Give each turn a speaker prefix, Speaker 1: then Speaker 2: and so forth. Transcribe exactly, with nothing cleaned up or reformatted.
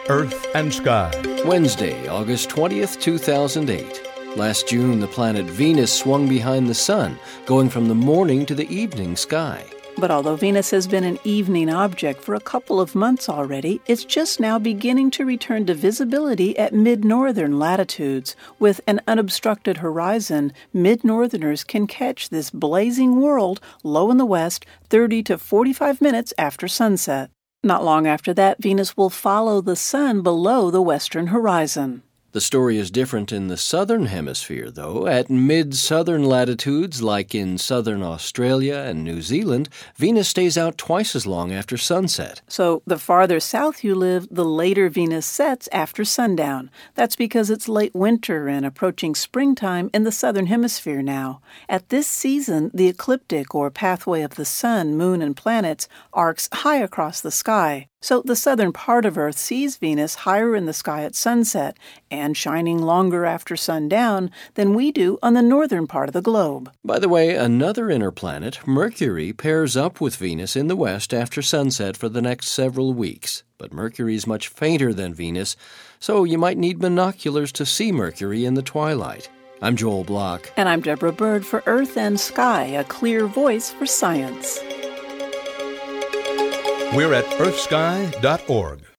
Speaker 1: Earth and Sky.
Speaker 2: Wednesday, August twentieth, two thousand eight. Last June, the planet Venus swung behind the Sun, going from the morning to the evening sky.
Speaker 3: But although Venus has been an evening object for a couple of months already, it's just now beginning to return to visibility at mid-northern latitudes. With an unobstructed horizon, mid-northerners can catch this blazing world low in the west thirty to forty-five minutes after sunset. Not long after that, Venus will follow the Sun below the western horizon.
Speaker 2: The story is different in the southern hemisphere, though. At mid-southern latitudes, like in southern Australia and New Zealand, Venus stays out twice as long after sunset.
Speaker 3: So the farther south you live, the later Venus sets after sundown. That's because it's late winter and approaching springtime in the southern hemisphere now. At this season, the ecliptic, or pathway of the sun, moon, and planets, arcs high across the sky. So the southern part of Earth sees Venus higher in the sky at sunset and shining longer after sundown than we do on the northern part of the globe.
Speaker 2: By the way, another inner planet, Mercury, pairs up with Venus in the west after sunset for the next several weeks. But Mercury is much fainter than Venus, so you might need binoculars to see Mercury in the twilight. I'm Joel Block.
Speaker 3: And I'm Deborah Bird for Earth and Sky, a clear voice for science.
Speaker 1: We're at earth sky dot org.